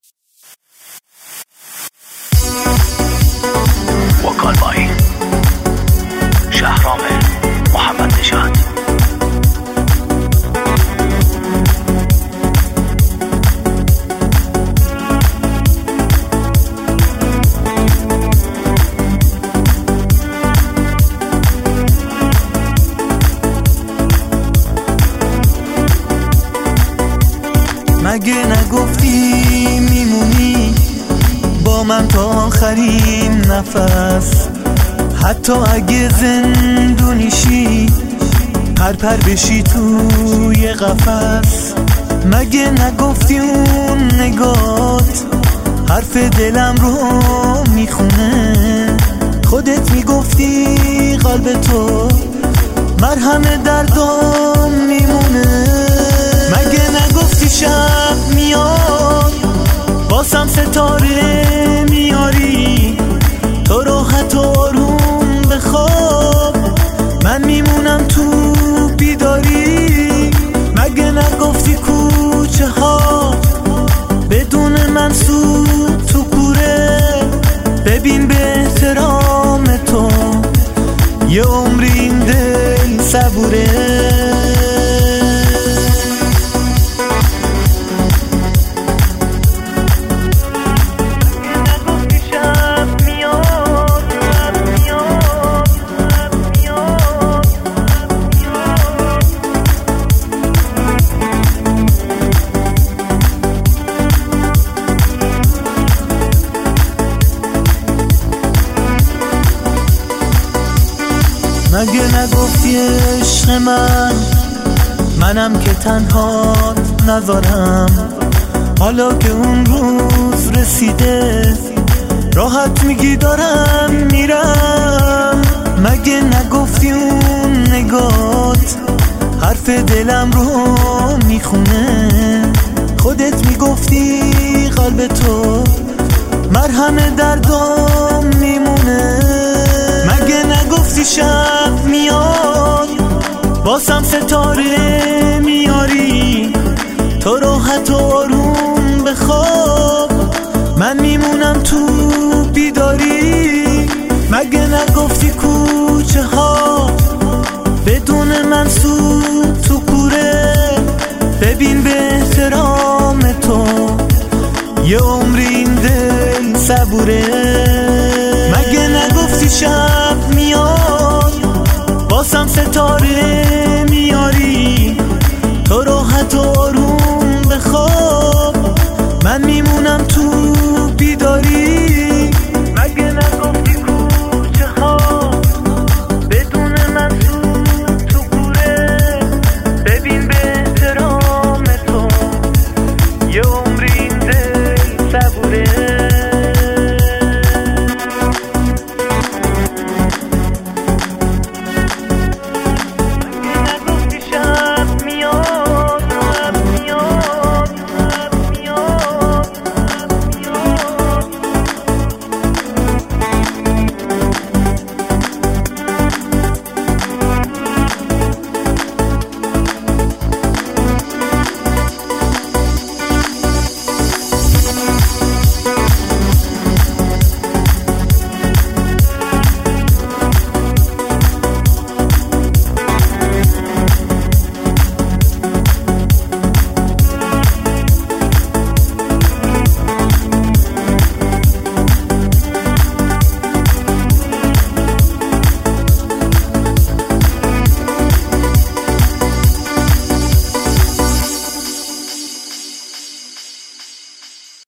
وکال بای شهرام محمد نژاد. مگه نگفتی میمونی با من تا آخرین نفس؟ حتی اگه زندونیشی پرپر بشی توی قفس. مگه نگفتی اون نگات حرف دلم رو میخونه؟ خودت میگفتی قلب تو مرهم دردام میمونه. مگه نگفتی شب میاد باسم ستاره میاری؟ تو راحت و آروم بخواب من میمونم تو بیداری. مگه نگفتی کوچه ها بدون من سود تو کوره؟ ببین به احترام تو یه عمر این دل صبوره. مگه نگفتی عشق منم که تنهات نذارم؟ حالا که اون روز رسیده راحت میگی دارم میرم. مگه نگفتی اون نگات حرف دلم رو میخونه؟ خودت میگفتی قلب تو مرهم دردام میمونه. مگه نگفتی شب میاد باسم ستاره میاری؟ تو راحت و آروم بخواب من میمونم تو بیداری. مگه نگفتی کوچه ها بدون من سود تو کوره؟ ببین به احترام تو یه عمر این دل صبوره. مگه نگفتی شب میاد باسم ستاره میاری؟ تو راحت و آروم بخواب